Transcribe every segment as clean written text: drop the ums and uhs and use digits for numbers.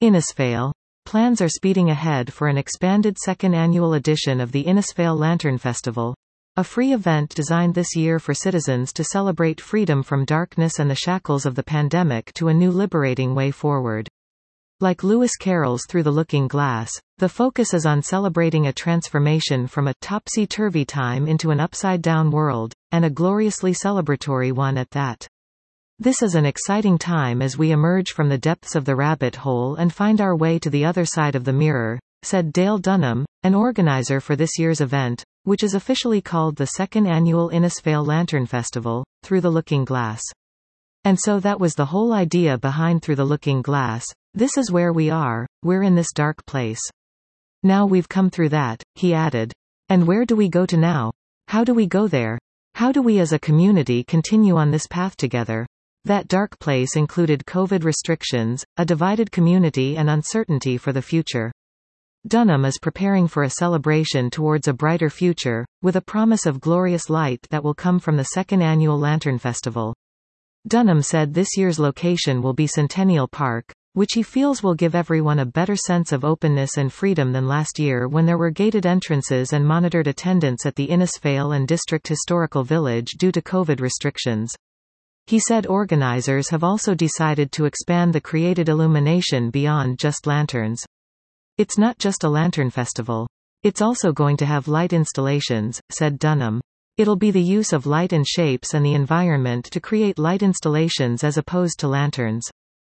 Innisfail. Plans are speeding ahead for an expanded second annual edition of the Innisfail Lantern Festival, a free event designed this year for citizens to celebrate freedom from darkness and the shackles of the pandemic to a new liberating way forward. Like Lewis Carroll's Through the Looking Glass, the focus is on celebrating a transformation from a topsy-turvy time into an upside-down world, and a gloriously celebratory one at that. This is an exciting time as we emerge from the depths of the rabbit hole and find our way to the other side of the mirror, said Dale Dunham, an organizer for this year's event, which is officially called the second annual Innisfail Lantern Festival, Through the Looking Glass. And so that was the whole idea behind Through the Looking Glass. This is where we are, we're in this dark place. Now we've come through that, he added. And where do we go to now? How do we go there? How do we as a community continue on this path together? That dark place included COVID restrictions, a divided community and uncertainty for the future. Dunham is preparing for a celebration towards a brighter future, with a promise of glorious light that will come from the second annual Lantern Festival. Dunham said this year's location will be Centennial Park, which he feels will give everyone a better sense of openness and freedom than last year when there were gated entrances and monitored attendance at the Innisfail and District Historical Village due to COVID restrictions. He said organizers have also decided to expand the created illumination beyond just lanterns. It's not just a lantern festival. It's also going to have light installations, said Dunham. It'll be the use of light and shapes and the environment to create light installations as opposed to lanterns.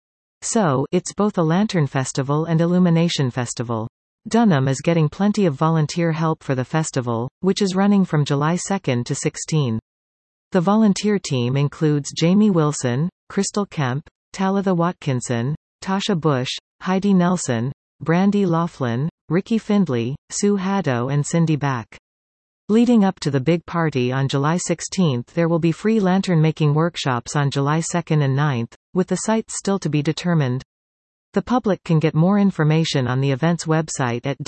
So, it's both a lantern festival and illumination festival. Dunham is getting plenty of volunteer help for the festival, which is running from July 2 to 16. The volunteer team includes Jamie Wilson, Crystal Kemp, Talitha Watkinson, Tasha Bush, Heidi Nelson, Brandy Laughlin, Ricky Findley, Sue Haddo and Cindy Back. Leading up to the big party on July 16, there will be free lantern-making workshops on July 2 and 9, with the sites still to be determined. The public can get more information on the event's website at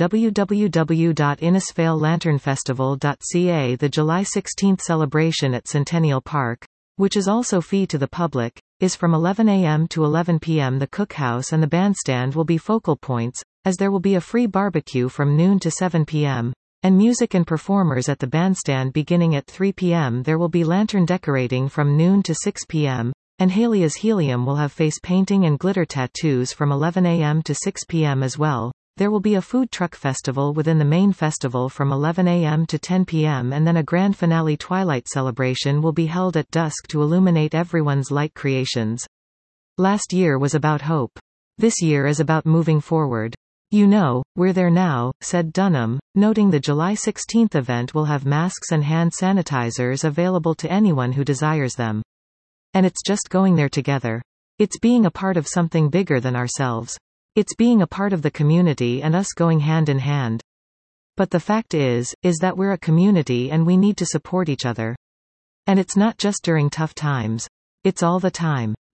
www.innisfaillanternfestival.ca. The July 16 celebration at Centennial Park, which is also free to the public, is from 11 a.m. to 11 p.m. The cookhouse and the bandstand will be focal points, as there will be a free barbecue from noon to 7 p.m. and music and performers at the bandstand beginning at 3 p.m. There will be lantern decorating from noon to 6 p.m., and Halia's Helium will have face painting and glitter tattoos from 11 a.m. to 6 p.m. as well. There will be a food truck festival within the main festival from 11 a.m. to 10 p.m. and then a grand finale twilight celebration will be held at dusk to illuminate everyone's light creations. Last year was about hope. This year is about moving forward. You know, we're there now, said Dunham, noting the July 16 event will have masks and hand sanitizers available to anyone who desires them. And it's just going there together. It's being a part of something bigger than ourselves. It's being a part of the community and us going hand in hand. But the fact is that we're a community and we need to support each other. And it's not just during tough times. It's all the time.